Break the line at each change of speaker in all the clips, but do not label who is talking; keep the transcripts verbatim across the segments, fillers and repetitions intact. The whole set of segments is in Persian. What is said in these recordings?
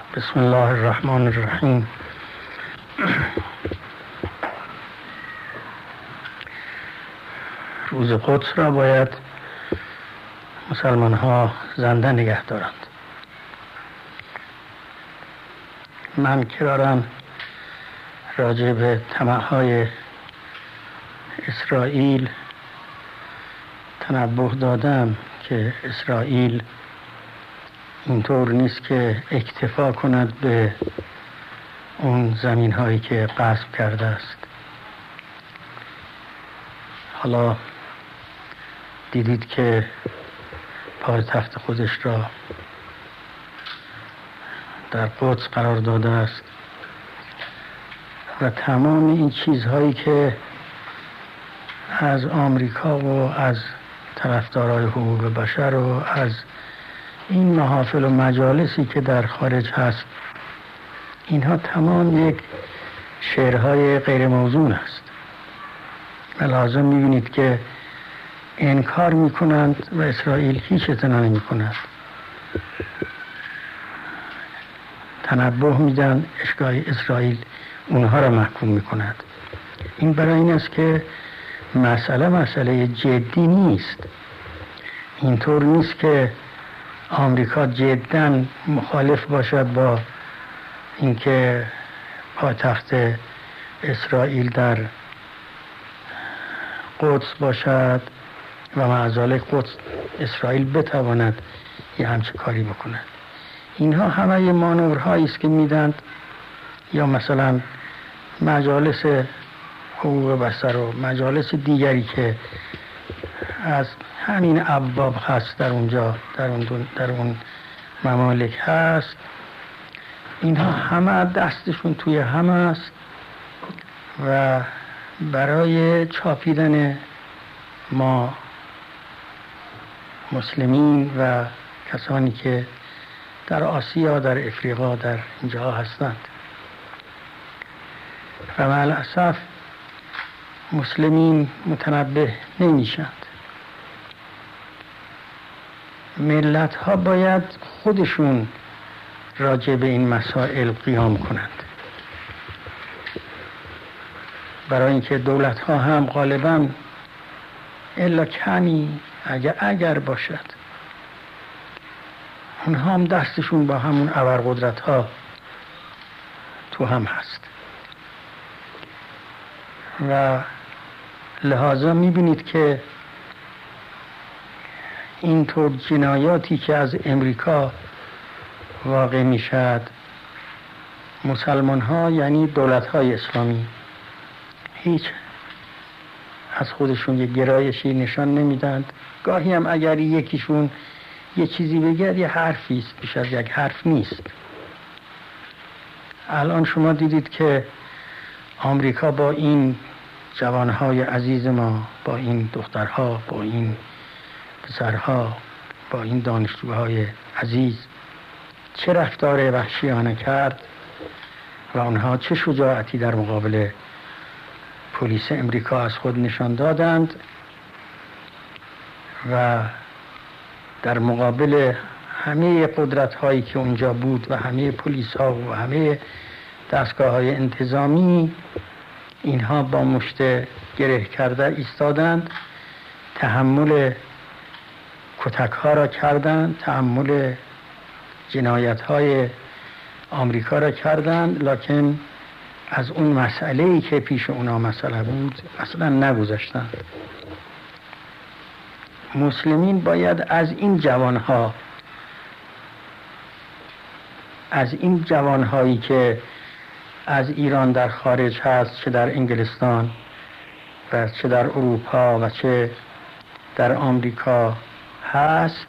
بسم الله الرحمن الرحیم. روز قدس را باید مسلمان ها زنده نگه دارند. من کرارم راجع به طمع‌های اسرائیل تنبه دادم که اسرائیل اینطور نیست که اکتفا کند به اون زمین هایی که غصب کرده است. حالا دیدید که پایتخت خودش را در قدس قرار داده است و تمام این چیزهایی که از آمریکا و از طرفدارای حقوق بشر و از این محافل و مجالسی که در خارج هست، اینها تمام یک شعرهای غیر موزون است و لازم می‌بینید که انکار می‌کنند و اسرائیل هیچ اعتنا نمی‌کند. تنبه میدن، اشگاه اسرائیل اونها را محکوم می‌کند. این برای این است که مسئله مسئله جدی نیست. اینطور نیست که آمریکا جداً مخالف باشد با اینکه پایتخت اسرائیل در قدس باشد و معزال قدس اسرائیل بتواند یه همچه کاری بکند. اینها همه مانورهایی است که میدند، یا مثلا مجالس حقوق بشر و مجالس دیگری که از همین ابواب هست در اونجا، در اون در اون ممالک هست، اینها همه دستشون توی هم است و برای چاپیدن ما مسلمین و کسانی که در آسیا، در افریقا، در اینجا هستند. و مع الاسف مسلمین متنبه نمیشند. ملت ها باید خودشون راجع به این مسائل قیام کنند، برای اینکه دولت ها هم غالبا الا کمی اگر اگر باشد اونها هم دستشون با همون ابرقدرت ها تو هم هست و لحاظا میبینید که اینطور جنایاتی که از امریکا واقع میشد، مسلمان ها یعنی دولت های اسلامی هیچ از خودشون یک گرایشی نشان نمیدند. گاهی هم اگر یکیشون یه چیزی بگه یه حرفی است، بیش از یک حرف نیست. الان شما دیدید که آمریکا با این جوانهای عزیز ما، با این دخترها، با این پسرها، با این دانشجوهای عزیز چه رفتار وحشیانه کرد و آنها چه شجاعتی در مقابل پلیس امریکا از خود نشان دادند و در مقابل همه قدرت هایی که اونجا بود و همه پلیس ها و همه دستگاه های انتظامی، اینها با مشت گره کرده ایستادند، تحمل کتک ها را کردند، تحمل جنایت های آمریکا را کردند، لکن از اون مسئله‌ای که پیش اونا مسئله بود اصلا نگذاشتند. مسلمین باید از این جوانها، از این جوانهایی که از ایران در خارج هست، چه در انگلستان و چه در اروپا و چه در آمریکا هست،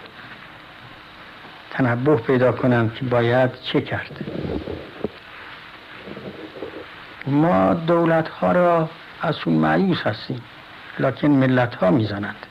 تنبه پیدا کنند که باید چه کرد. ما دولت ها را از اون مایوس هستیم، لکن ملت ها میزنند.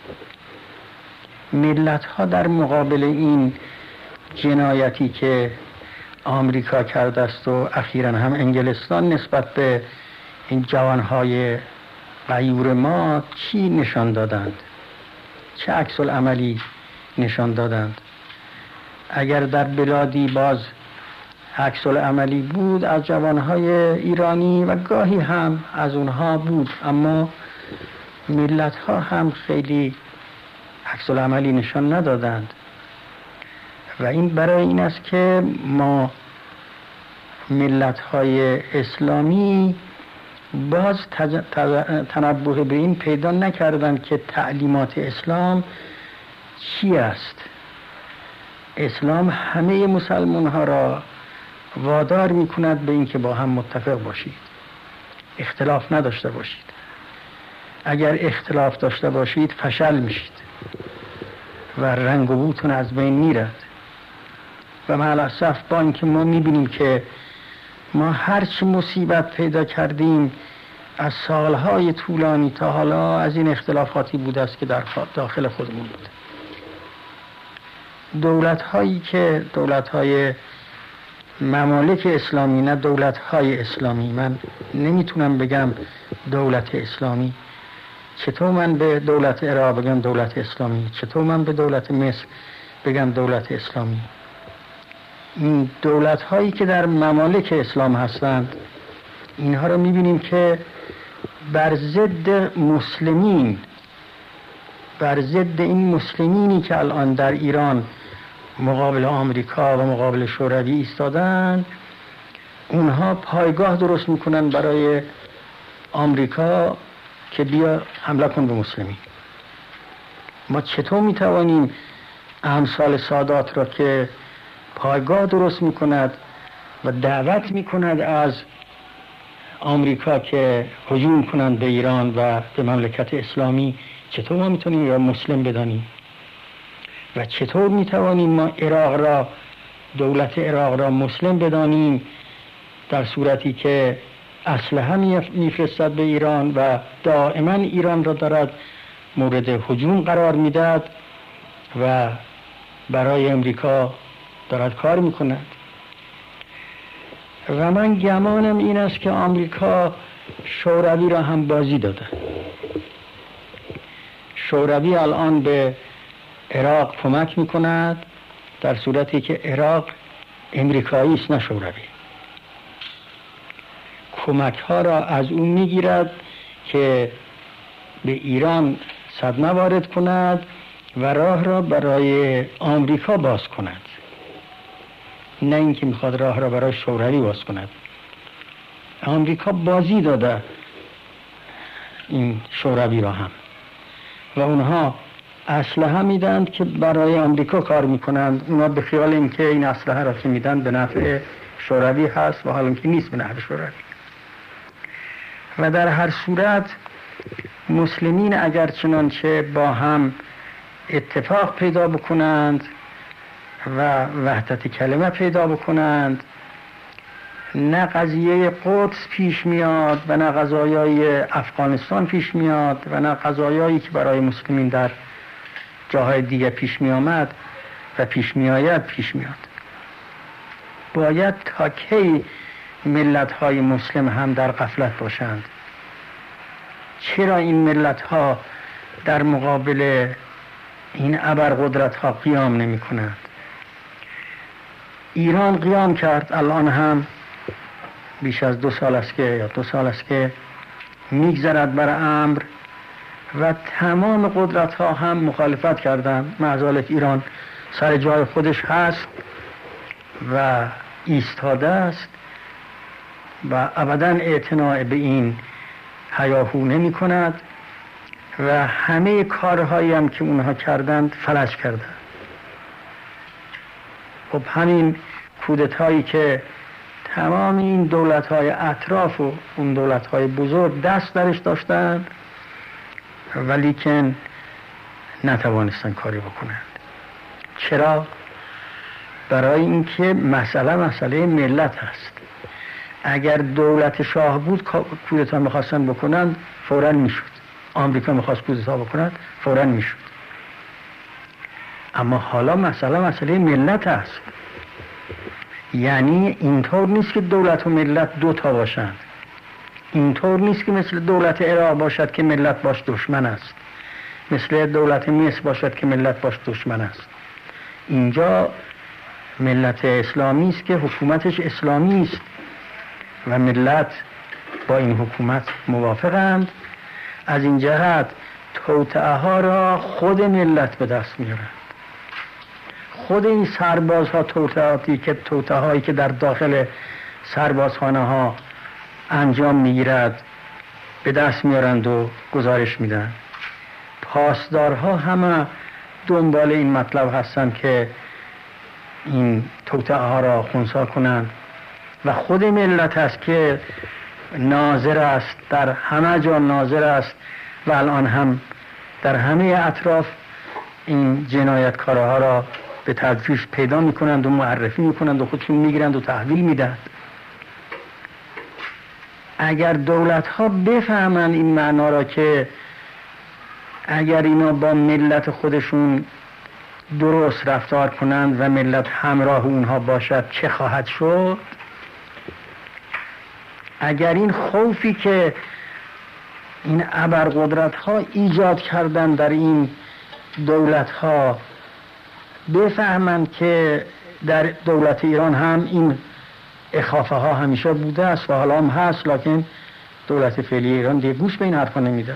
ملت ها در مقابل این جنایتی که آمریکا کرده است و اخیراً هم انگلستان نسبت به این جوانهای غیور ما چی نشان دادند؟ چه عکس العملی نشان دادند؟ اگر در بلادی باز عکس العملی بود از جوانهای ایرانی و گاهی هم از اونها بود، اما ملت ها هم خیلی عکس العملی نشان ندادند و این برای این است که ما ملت های اسلامی باز تنبه به این پیدا نکردند که تعلیمات اسلام چی است. اسلام همه مسلمان ها را وادار می کند به این که با هم متفق باشید، اختلاف نداشته باشید. اگر اختلاف داشته باشید فشل میشید و رنگ و بوتون از بین میرد. و مع الاسف با اینکه ما میبینیم که ما هرچی مصیبت پیدا کردیم از سالهای طولانی تا حالا از این اختلافاتی بوده است که در داخل خودمون بوده. دولت هایی که دولت های ممالک اسلامی، نه دولت های اسلامی، من نمیتونم بگم دولت اسلامی، چطور من به دولت عراق بگم دولت اسلامی، چطور من به دولت مصر بگم دولت اسلامی. این دولت هایی که در ممالک اسلام هستند اینها رو میبینیم که بر ضد مسلمین، بر ضد این مسلمینی که الان در ایران مقابل آمریکا و مقابل شوروی ایستادن، اونها پایگاه درست میکنن برای آمریکا که بیا حمله کن به مسلمین. ما چطور میتوانیم امثال سادات را که پایگاه درست میکند و دعوت میکند از آمریکا که هجوم کنند به ایران و به مملکت اسلامی، چطور ما میتونیم یا مسلم بدانیم؟ و چطور میتوانیم ما عراق را، دولت عراق را مسلم بدانیم در صورتی که اسلحه میفرستد به ایران و دائما ایران را دارد مورد هجوم قرار میدهد و برای امریکا دارد کار میکند. و من گمانم این است که آمریکا شوروی را هم بازی داده. شوروی الان به عراق کمک میکند در صورتی که عراق امریکایی است نه شوروی. کمک ها را از اون میگیرد که به ایران صدمه وارد کند و راه را برای آمریکا باز کند، نه اینکه میخواد راه را برای شوروی باز کند. آمریکا بازی داده این شوروی را هم و اونها اسلحه میدند که برای آمریکا کار میکنند. اونا به خیال اینکه این اسلحه را که میدن به نفع شوروی هست و حالا که نیست به نفع شوروی. و در هر صورت مسلمین اگر چنانچه با هم اتفاق پیدا بکنند و وحدت کلمه پیدا بکنند، نه قضیه قدس پیش میاد و نه قضایای افغانستان پیش میاد و نه قضایایی که برای مسلمین در جاهای دیگه پیش می آمد و پیش می آید پیش میاد. باید تا کی ملت های مسلم هم در غفلت باشند؟ چرا این ملت ها در مقابل این ابرقدرت ها قیام نمی کنند؟ ایران قیام کرد، الان هم بیش از دو سال است که یا دو سال است که میگذرد بر امر و تمام قدرت ها هم مخالفت کردند. معذالک ایران سر جای خودش هست و ایستاده است و ابدا اعتنا به این هیاهو نمی کند و همه کارهایی هم که اونها کردند فلج کردند. خب همین کودتایی که تمام این دولت‌های اطراف و اون دولت‌های بزرگ دست درش داشتند ولیکن نتوانستن کاری بکنند. چرا؟ برای اینکه مسئله مسئله ملت هست. اگر دولت شاه بود کودتا میخواستن بکنند فوراً میشد. آمریکا میخواست کودتا بکنند فوراً میشد. اما حالا مسئله مسئله ملت هست. یعنی اینطور نیست که دولت و ملت دو تا باشند. اینطور نیست که مثل دولت عراق باشد که ملت باش دشمن است، مثل دولت مصر باشد که ملت باش دشمن است. اینجا ملت اسلامی است که حکومتش اسلامی است و ملت با این حکومت موافقند. از این جهت توطئه ها را خود ملت به دست میارند. خود این سربازها توطئاتی که توطئه هایی که در داخل سربازخانه ها انجام میگیرد به دست میارند و گزارش میدن. پاسدارها همه دنبال این مطلب هستند که این توطئه ها را خنثی کنند و خود ملت است که ناظر است، در همه جا ناظر است و الان هم در همه اطراف این جنایتکارها را به تدریج پیدا میکنند و معرفی میکنند و خودشون میگیرند و تحویل میدهند. اگر دولت ها بفهمند این معنا را که اگر اینا با ملت خودشون درست رفتار کنند و ملت همراه اونها باشد چه خواهد شد، اگر این خوفی که این ابرقدرت ها ایجاد کردن در این دولت ها بفهمند که در دولت ایران هم این اخافه ها همیشه بوده است و حالا هم هست، لکن دولت فعلی ایران دیگه گوش به این حرفا نمیده.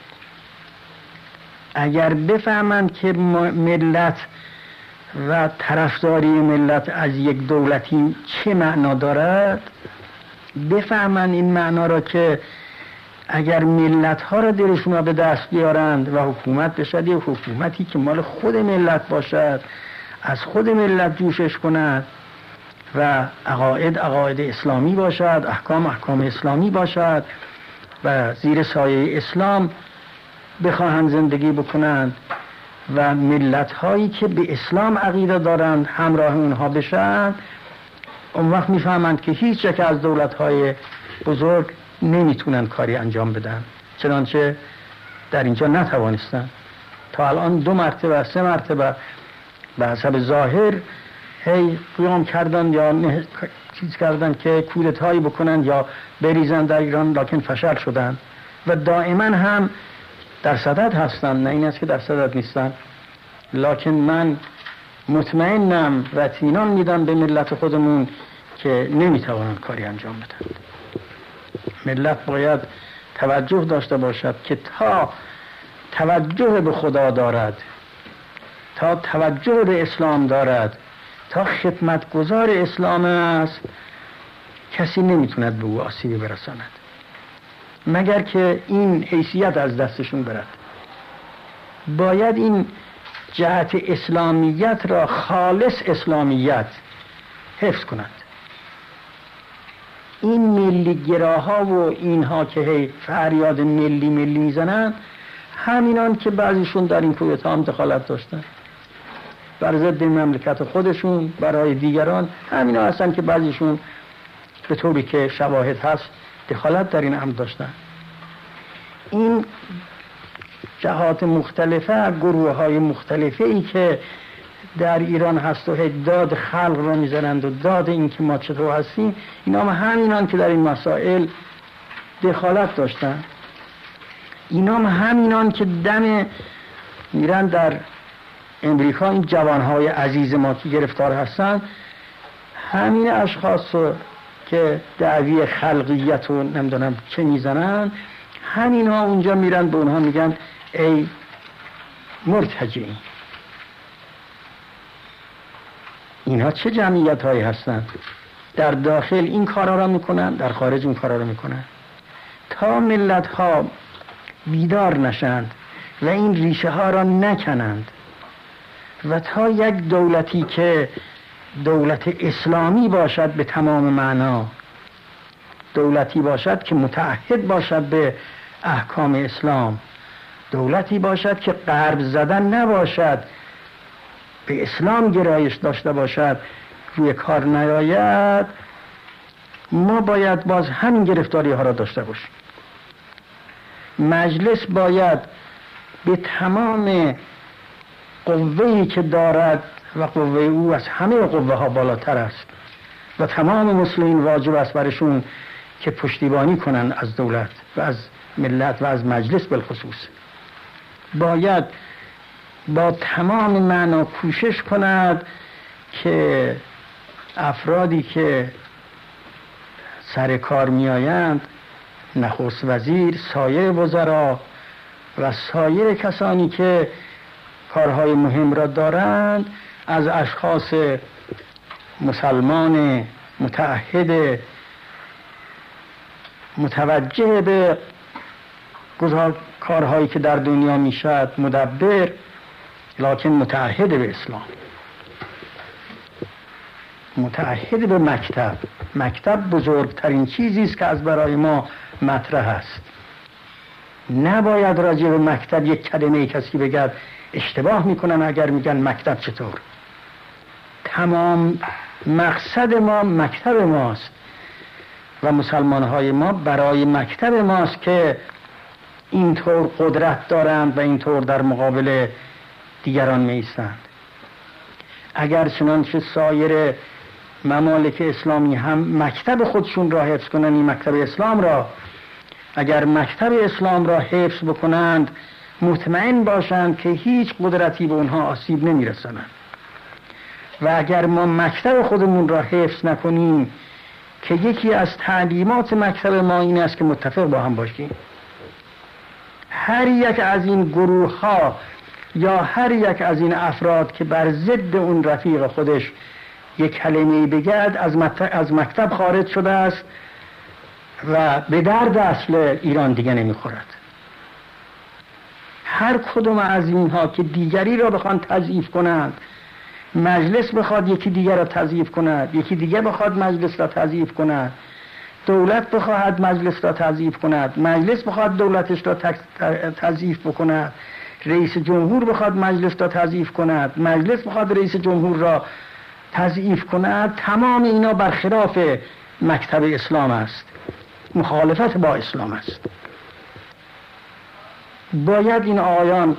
اگر بفهمند که ملت و طرفداری ملت از یک دولتی چه معنا دارد، بفهمند این معنا را که اگر ملت ها را دلشون را به دست بیارند و حکومت بشد یک حکومتی که مال خود ملت باشد، از خود ملت جوشش کند و عقاید عقاید اسلامی باشد، احکام احکام اسلامی باشد و زیر سایه اسلام بخواهند زندگی بکنند و ملت هایی که به اسلام عقیده دارند همراه اونها بشن، اون وقت میفهمند که هیچ یک از دولت های بزرگ نمیتونن کاری انجام بدن، چنانچه در اینجا نتوانستن. تا الان دو مرتبه سه مرتبه به حسب ظاهر هی قیام کردن یا نه چیز کردن که کودتایی بکنن یا بریزن در ایران، لکن فشل شدن و دائما هم در صدد هستن. نه این است که در صدد نیستن، لکن من مطمئنم و اطمینان میدم به ملت خودمون که نمیتوانن کاری انجام بدن. ملت باید توجه داشته باشد که تا توجه به خدا دارد، تا توجه به اسلام دارد، تا خدمتگزار اسلام است، کسی نمیتوند به او آسیبی برساند مگر که این حیثیت از دستشون برد. باید این جهت اسلامیت را، خالص اسلامیت، حفظ کنند. این ملی گراها و اینها که هی فریاد ملی ملی میزنن، همینان که بعضیشون در این کودتا هم دخالت داشتن بر ضد مملکت خودشون برای دیگران، همینا هستن که بعضیشون به طوری که شواهد هست دخالت در این امر داشتن. این جهات مختلفه، گروه های مختلفه ای که در ایران هست و داد خلق را میزنند و داد این که ما چطور هستیم، اینا هم همینان که در این مسائل دخالت داشتن. اینا هم همینان که دم میرن در امریکا، این جوانهای عزیز ما که گرفتار هستن، همین اشخاص که دعوی خلقیت و نمیدونم چه میزنن، همین ها اونجا میرن به اونها میگن ای مرتجعین. اینها چه جمعیت هایی هستن؟ در داخل این کارا را میکنن، در خارج این کارا را میکنن. تا ملت ها بیدار نشند و این ریشه ها را نکنند و تا یک دولتی که دولت اسلامی باشد به تمام معنا، دولتی باشد که متعهد باشد به احکام اسلام، دولتی باشد که غرب زدن نباشد، به اسلام گرایش داشته باشد، روی کار نیاید، ما باید باز همین گرفتاری ها را داشته باشیم. مجلس باید به تمام قوه‌ای که دارد و قوه او از همه قوه ها بالاتر است و تمام مسلمین واجب است برشون که پشتیبانی کنند از دولت و از ملت و از مجلس بالخصوص. باید با تمام معنا کوشش کند که افرادی که سر کار می آیند، نخست وزیر، سایر وزرا و سایر کسانی که کارهای مهم را دارند، از اشخاص مسلمان متعهد متوجه به گزار کارهایی که در دنیا میشد، مدبر، لکن متعهد به اسلام، متعهد به مکتب. مکتب بزرگترین چیزی است که از برای ما مطرح است. نباید راجع به مکتب یک کلمه کسی بگه اشتباه میکنن اگر میگن مکتب چطور. تمام مقصد ما مکتب ماست و مسلمانهای ما برای مکتب ماست که اینطور قدرت دارند و اینطور در مقابل دیگران میستند. اگر چنانچه سایر ممالک اسلامی هم مکتب خودشون را حفظ کنند، این مکتب اسلام را، اگر مکتب اسلام را حفظ بکنند، مطمئن باشند که هیچ قدرتی به اونها آسیب نمیرساند. و اگر ما مکتب خودمون را حفظ نکنیم، که یکی از تعلیمات مکتب ما این است که متفق با هم باشیم، هر یک از این گروه ها یا هر یک از این افراد که بر ضد اون رفیق خودش یک کلمه بگد، از از مکتب خارج شده است و به درد اصل ایران دیگه نمیخورد. هر کدوم از اینها که دیگری را بخوان تضعیف کنند، مجلس بخواد یکی دیگر را تضعیف کند، یکی دیگر بخواد مجلس را تضعیف کند، دولت بخواهد مجلس را تضعیف کند، مجلس بخواد دولتش را تضعیف بکند، رئیس جمهور بخواد مجلس را تضعیف کند، مجلس بخواد رئیس جمهور را تضعیف کند، تمام اینا برخلاف مکتب اسلام است، مخالفت با اسلام است. باید این آیان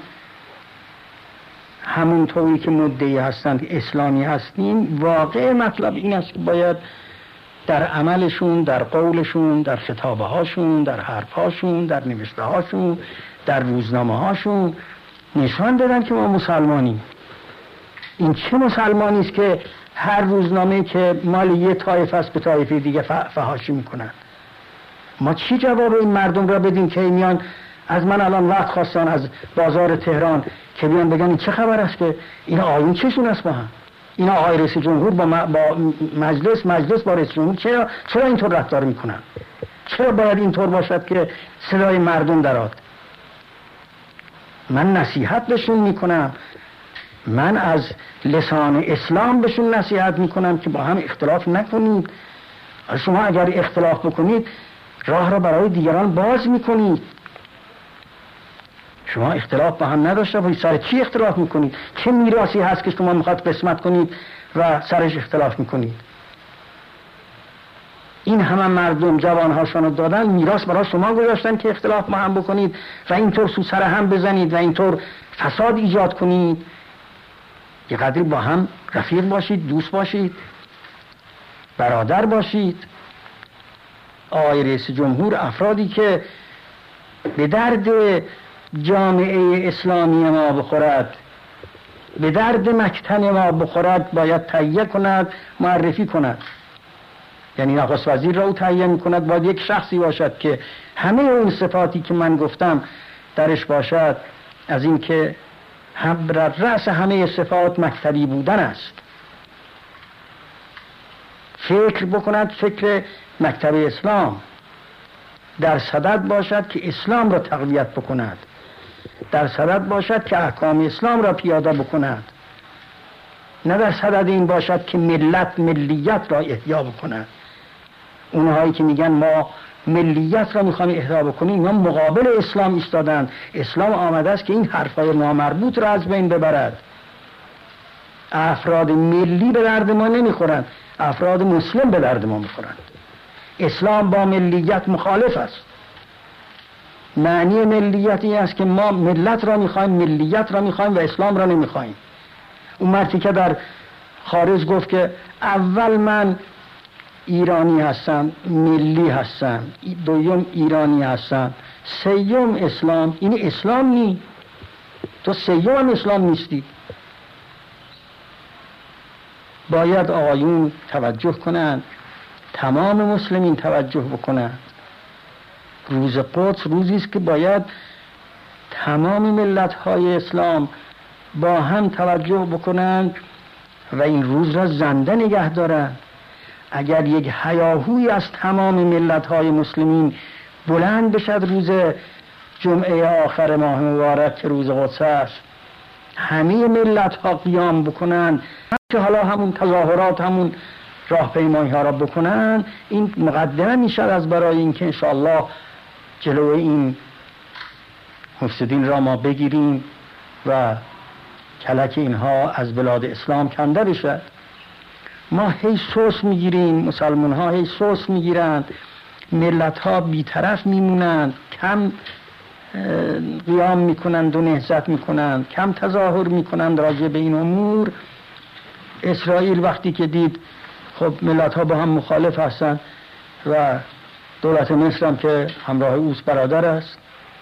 همونطوری که مدعی هستند اسلامی هستیم، واقع مطلب این است که باید در عملشون، در قولشون، در خطابه هاشون، در حرف هاشون، در نوشته هاشون، در روزنامه هاشون نشان دادن که ما مسلمانیم. این چه مسلمانی است که هر روزنامه که مال یه طایفه است به طایفه دیگه فحاشی میکنن؟ ما چی جواب این مردم را بدیم که میان از من الان وقت خواستن از بازار تهران که بیان بگن این چه خبر است که این آیون چشون است با هم؟ اینا آقای رئیس جمهور با, با مجلس، مجلس با رئیس جمهور چرا چرا اینطور رفتار میکنن؟ چرا باید اینطور باشد که صدای مردم درآد؟ من نصیحت بهشون میکنم، من از لسان اسلام بهشون نصیحت میکنم که با هم اختلاف نکنید. شما اگر اختلاف بکنید راه را برای دیگران باز میکنید. شما اختلاف با هم نداشته باشید، سر چی اختلاف میکنید؟ چه میراثی هست که شما میخواد قسمت کنید و سرش اختلاف میکنید؟ این همه مردم جوانهاشون رو دادن، میراث برای شما گذاشتن که اختلاف با هم بکنید و اینطور سو سر هم بزنید و اینطور فساد ایجاد کنید. یه قدری با هم رفیق باشید، دوست باشید، برادر باشید. آقای رئیس جمهور افرادی که به درد جامعه اسلامی ما بخورد، به درد مکتب ما بخورد، باید تهیه کند، معرفی کند. یعنی نخست وزیر را او تهیه می کند، باید یک شخصی باشد که همه اون صفاتی که من گفتم درش باشد، از این که هم رأس همه صفات مکتبی بودن است. فکر بکند، فکر مکتب اسلام، در صدد باشد که اسلام را تقویت بکند، در صدد باشد که احکام اسلام را پیاده بکند، نه در صدد این باشد که ملت ملیت را احیا بکند. اونهایی که میگن ما ملیت را میخوام احیا بکنیم، اینا مقابل اسلام ایستادن. اسلام آمده است که این حرفای نامربوط را از بین ببرد. افراد ملی به درد ما نمیخورند، افراد مسلم به درد ما میخورند. اسلام با ملیت مخالف است. معنی ملیت این است که ما ملت را میخوایم، ملیت را میخوایم و اسلام را نمیخوایم. اون مردی که در خارج گفت که اول من ایرانی هستم، ملی هستم، دوم ایرانی هستم، سیوم اسلام، این اسلام نی. تو سیوم اسلام نیستی. باید آقایون توجه کنند، تمام مسلمین توجه بکنند. روز قدس روزی است که باید تمام ملت‌های اسلام با هم توجه بکنند و این روز را زنده نگه دارند. اگر یک هیاهویی از تمام ملت‌های مسلمین بلند بشد روز جمعه آخر ماه مبارک که روز قدس است، همه ملت‌ها قیام بکنند که حالا همون تظاهرات، همون راهپیمایی ها را بکنند، این مقدمه میشد از برای اینکه انشاءالله جلوی این مفسدین را ما بگیریم و کلک اینها از بلاد اسلام کنده بشد. ما هی سوس میگیریم، مسلمان ها هی سوس میگیرند، ملت ها بیطرف میمونند، کم قیام میکنند و نهضت میکنند، کم تظاهر میکنند راجع به این امور. اسرائیل وقتی که دید خب ملت ها با هم مخالف هستند و دولت مصر هم که همراه اوست برادر است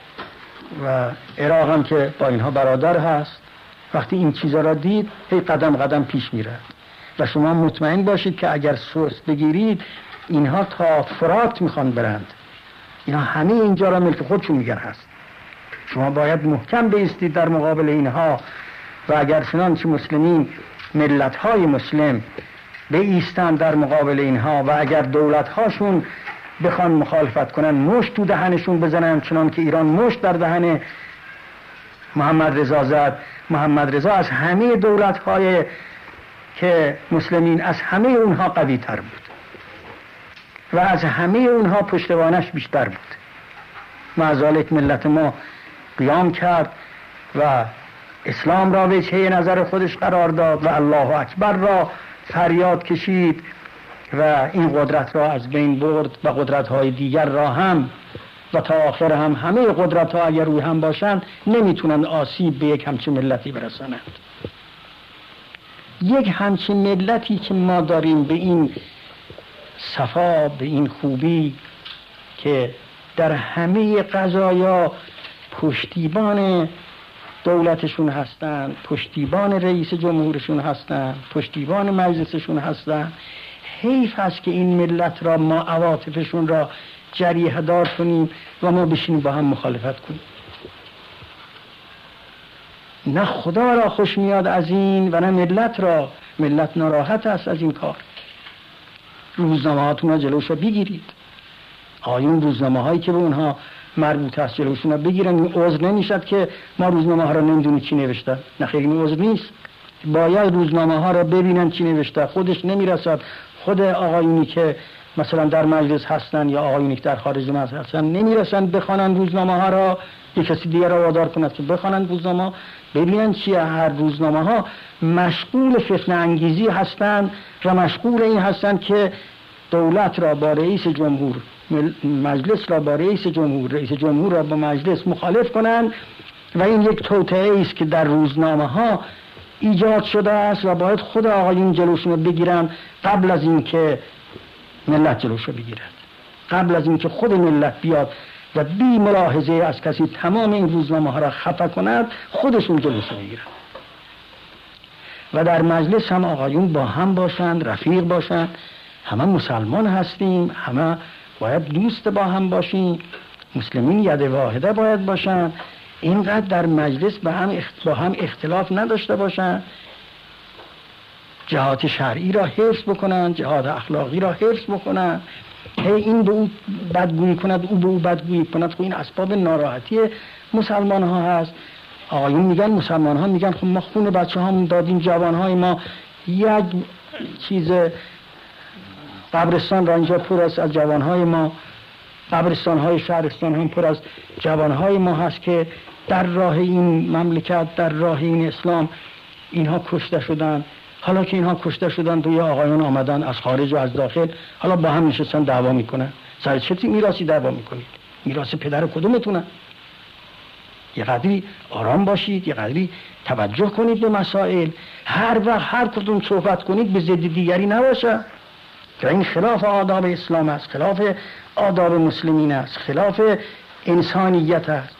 و عراق هم که با اینها برادر هست، وقتی این چیزا را دید هی قدم قدم پیش میره. و شما مطمئن باشید که اگر سوس بگیرید اینها تا فرات میخوان برند، اینا همه اینجا را ملک خودشون میگن هست. شما باید محکم بایستید در مقابل اینها و اگر چنانچه مسلمین ملت‌های مسلم بایستند در مقابل اینها و اگر دولت‌هاشون بخوان مخالفت کنن مشت تو دهنشون بزنن، چنان که ایران مشت در دهن محمد رضا زد. محمد رضا از همه دولت‌های که مسلمین از همه اونها قوی تر بود و از همه اونها پشتوانش بیشتر بود. معذالک ملت ما قیام کرد و اسلام را به چه نظر خودش قرار داد و الله اکبر را فریاد کشید و این قدرت را از بین برد و قدرت های دیگر را هم و تا آخر هم همه قدرت ها اگر روی هم باشند نمیتونند آسیب به یک همچین ملتی برسانند. یک همچین ملتی که ما داریم به این صفا، به این خوبی که در همه قضایا پشتیبان دولتشون هستند، پشتیبان رئیس جمهورشون هستند، پشتیبان مجلسشون هستند، حیف است که این ملت را ما عواطفشون را جریحه دار کنیم و ما بشینیم با هم مخالفت کنیم. نه خدا را خوش میاد از این و نه ملت را. ملت ناراحت است از این کار. روزنامه هاتون را جلوش را بگیرید. آیون روزنامه هایی که به اونها مربوط است جلوشون را بگیرن. این عذر نمیشد که ما روزنامه ها را نمیدونیم چی نوشتن. نه خیلی این عذر نیست. باید روزنامه ها را ببینن چی نوشته. خودش نمیرسد خود آقایونی که مثلا در مجلس هستن یا آقایونی که در خارج مجلس هستن نمیرسن بخوانن روزنامه ها را، یک کسی دیگر را وادار کند که بخوانن روزنامه، ببینن چیه. هر روزنامه ها مشغول فتنه انگیزی هستند و مشغول این هستند که دولت را با رئیس جمهور، مجلس را با رئیس جمهور، رئیس جمهور را با مجلس مخالف کنند و این یک توطئه است که در روزنامه ها ایجاد شده است و باید خود آقایون جلوشون رو بگیرن قبل از این که ملت جلوش رو بگیرد، قبل از این که خود ملت بیاد و بی ملاحظه از کسی تمام این روزنامه ها را خفه کند خودشون جلوش رو بگیرن. و در مجلس هم آقایون با هم باشند، رفیق باشند، همه مسلمان هستیم، همه باید دوست با هم باشیم، مسلمین ید واحده باید باشند، اینقدر در مجلس با هم با هم اختلاف نداشته باشند، جهات شرعی را حفظ بکنند، جهات اخلاقی را حفظ بکنند. هی این به او بدگویی کند، او به او بدگویی کند، خب این اسباب ناراحتی مسلمان ها هست. آقایون میگن، مسلمان ها میگن خب ما خون بچه هامون دادیم، جوان های ما، یک چیز قبرستان را اینجا پر است از جوان های ما، قبرستان های شهرستان هم پر از جوان های ما هست که در راه این مملکت، در راه این اسلام اینها کشته شدن. حالا که اینها کشته شدن دوی آقایون آمدن از خارج و از داخل، حالا با هم نشستن دعوا میکنن. سر چه میراثی دعوا میکنید؟ میراث پدر کدومتونه؟ یه قدری آرام باشید، یه قدری توجه کنید به مسائل. هر وقت هر کدوم صحبت کنید به ضد دیگری نباشه که این خلاف آداب اسلام است، خلاف آداب مسلمین است، خلاف انسانیت است،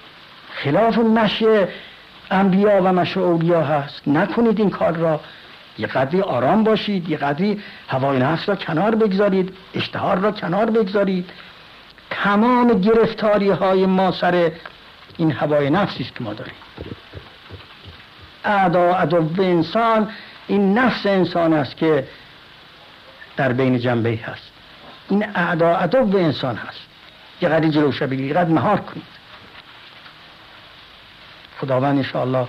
خلاف مشی انبیا و مشی اولیا هست. نکنید این کار را. یه قدری آرام باشید، یه قدری هوای نفس را کنار بگذارید، اشتها را کنار بگذارید. تمام گرفتاری های ما سر این هوای نفسی است که ما داریم. اعدا عدو انسان، این نفس انسان است که در بین جنبه هست. این اعدا عدو انسان هست. یه قدری جلوش بگیرید، یه قدر مهار کنید. خداوند انشاءالله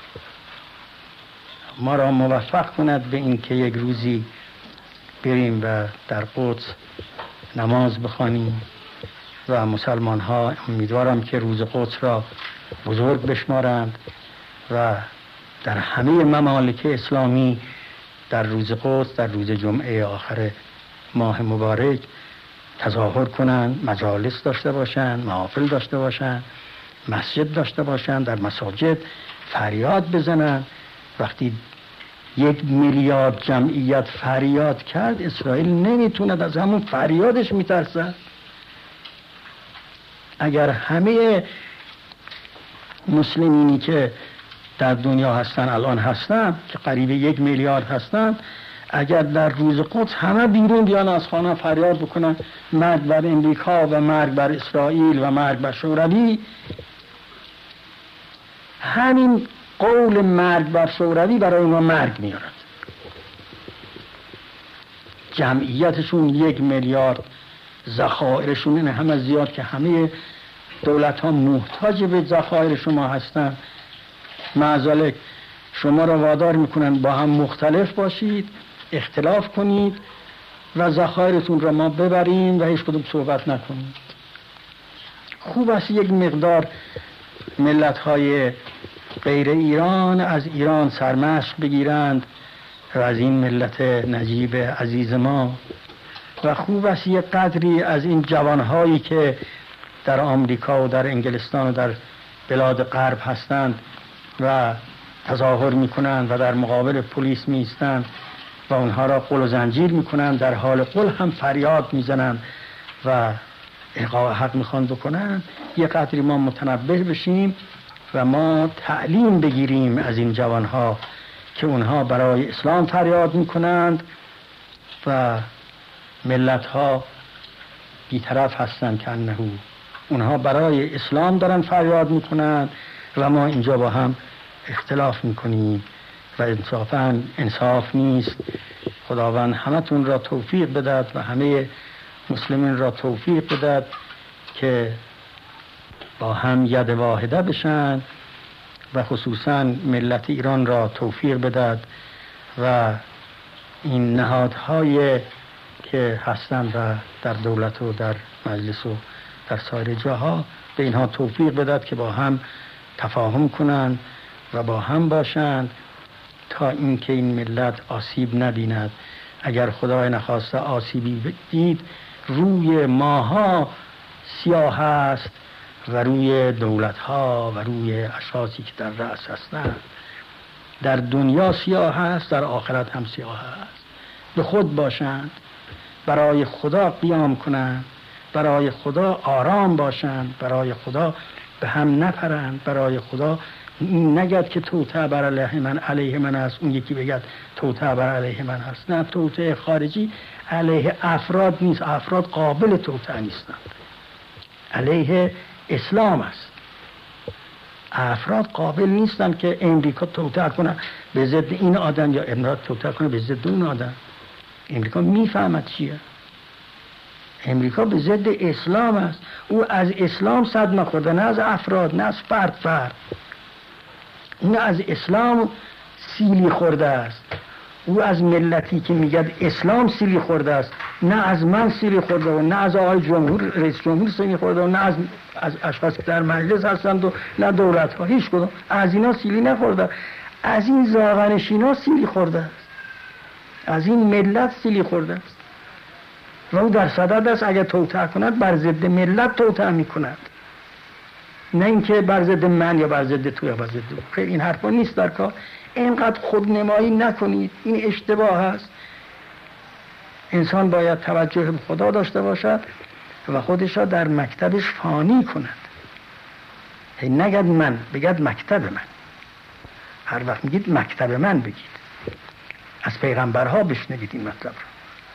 ما را موفق کند به این که یک روزی بریم و در قدس نماز بخوانیم و مسلمان ها امیدوارم که روز قدس را بزرگ بشمارند و در همه ممالک اسلامی در روز قدس، در روز جمعه آخر ماه مبارک تظاهر کنند، مجالس داشته باشند، محافل داشته باشند، مسجد داشته باشند، در مساجد فریاد بزنند. وقتی یک میلیارد جمعیت فریاد کرد، اسرائیل نمیتوند، از همون فریادش میترسد. اگر همه مسلمینی که در دنیا هستن الان هستن که قریب یک میلیارد هستن، اگر در روز قدس همه بیرون بیان از خانه فریاد بکنن مرگ بر امریکا و مرگ بر اسرائیل و مرگ بر شوروی، همین قول مرگ بر شوروی برای ما مرگ میارد. جمعیتشون یک میلیارد، ذخایرشون این همه زیاد که همه دولت ها محتاج به ذخایر شما هستن. معذالک شما را وادار میکنن با هم مختلف باشید، اختلاف کنید و ذخایرتون را ما ببریم و هیچ کدوم صحبت نکنید. خوب است یک مقدار ملت های غیر ایران از ایران سرمشق بگیرند و از این ملت نجیب عزیز ما، و خوب است یک قدری از این جوانهایی که در آمریکا و در انگلستان و در بلاد غرب هستند و تظاهر میکنند و در مقابل پلیس میستند و اونها را قل و زنجیر میکنند، در حال قل هم فریاد میزنند و احقاق حق میخوان بکنند. یک قدری ما متنبه بشیم و ما تعلیم بگیریم از این جوانها که اونها برای اسلام فریاد میکنند و ملتها بی‌طرف هستند که انه اونها برای اسلام دارن فریاد میکنند و ما اینجا با هم اختلاف میکنیم و انصافاً انصاف نیست. خداوند همتون را توفیق بدهد و همه مسلمین را توفیق بدهد که با هم ید واحده بشن و خصوصاً ملت ایران را توفیق بدهد و این نهادهای که هستند و در دولت و در مجلس و در سایر جاها به اینها توفیق بدهد که با هم تفاهم کنند و با هم باشند تا اینکه این ملت آسیب نبیند. اگر خدای نخواسته آسیبی دید، روی ماها سیاه است و روی دولت‌ها و روی اشخاصی که در رأس هستند. در دنیا سیاه است، در آخرت هم سیاه است. به خود باشند، برای خدا قیام کنند، برای خدا آرام باشند، برای خدا به هم نپرند، برای خدا نگد که توطئه بر علیه من علیه من است، اون یکی بگد توطئه بر علیه من هست. نه، توطئه خارجی علیه افراد نیست، افراد قابل توطئه نیستند، علیه اسلام است. افراد قابل نیستند که امریکا توطئه کنه به ضد این آدم یا امارات توطئه کنه به ضد اون آدم. امریکا میفهمد چیه. امریکا به ضد اسلام است. او از اسلام صدمه خورده، نه از افراد، نه از فرد فرد. اون از اسلام سیلی خورده است. او از ملتی که میگد اسلام سیلی خورده است، نه از من سیلی خورده و نه از آقای جمهور رئیس جمهور سیلی خورده و نه از از اشخاص که در مجلس هستند و نه دولت ها، هیچ کدوم از اینا سیلی نخورده. از این زاغنشینا سیلی خورده است، از این ملت سیلی خورده است و او در صدد است اگر توطئه کند بر ضد ملت توطئه میکند، نه اینکه بر ضد من یا بر ضد تو یا بر ضد او. خیلی این حرفا نیست در کار. اینقدر خودنمایی نکنید، این اشتباه است. انسان باید توجه به خدا داشته باشد و خودش را در مکتبش فانی کند. نگد من، بگد مکتب من. هر وقت میگید مکتب من بگید. از پیغمبرها بشنوید این مطلب رو،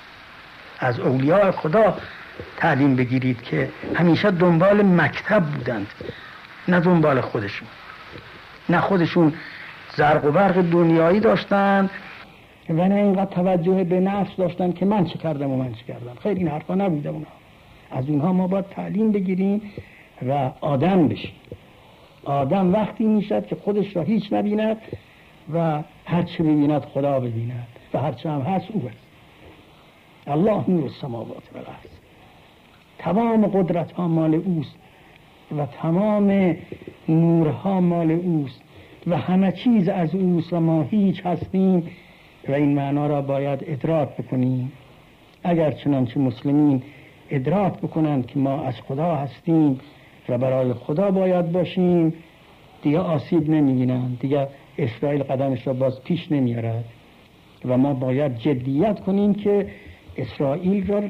از اولیاء خدا تعلیم بگیرید که همیشه دنبال مکتب بودند، نه دنبال خودشون. نه خودشون زرق و برق دنیایی داشتند و نه اینقدر توجه به نفس داشتن که من چه کردم و من چه کردم. خیر، این حرفا نبوده اونها. از اونها ما باید تعلیم بگیریم و آدم بشیم. آدم وقتی میشد که خودش را هیچ نبیند و هر چه ببیند خدا ببیند و هر چه هم هست او است. الله نور السماوات و الارض. تمام قدرت ها مال اوست و تمام نورها مال اوست و همه چیز از اوست و ما هیچ هستیم و این معنا را باید ادراک بکنیم. اگر چنانچه مسلمین ادراک بکنند که ما از خدا هستیم و برای خدا باید باشیم، دیگه آسیب نمی‌بینند، دیگه اسرائیل قدمش را باز پیش نمیارد و ما باید جدیت کنیم که اسرائیل را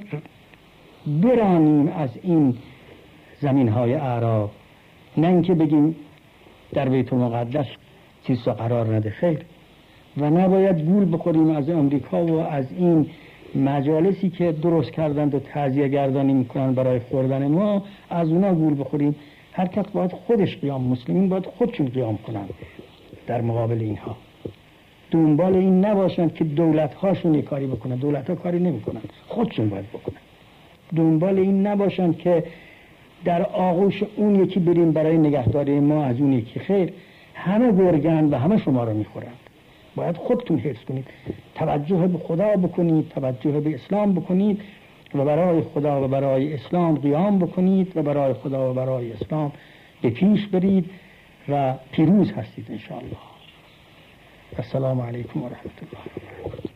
برانیم از این زمین‌های اعراب، نه اینکه بگیم در بیت المقدس چیز را قرار نده. خیر، و نباید گول بخوریم از امریکا و از این مجالسی که درست کردند و تعزیه گردانی میکنن برای خوردن ما، از اونا گول بخوریم. هر کس باید خودش قیام، مسلمین باید خودشون قیام کنن در مقابل اینها. دنبال این نباشند که دولت هاشون یه کاری بکنن، دولت ها کاری نمیکنن، خودشون باید بکنن. دنبال این نباشند که در آغوش اون یکی بریم برای نگهداری ما از اون یکی. خیر، همه گرگن و همه شما رو میخورند. باید خودتون حفظ کنید، توجه به خدا بکنید، توجه به اسلام بکنید و برای خدا و برای اسلام قیام بکنید و برای خدا و برای اسلام به پیش برید و پیروز هستید انشاءالله. السلام علیکم و رحمت الله.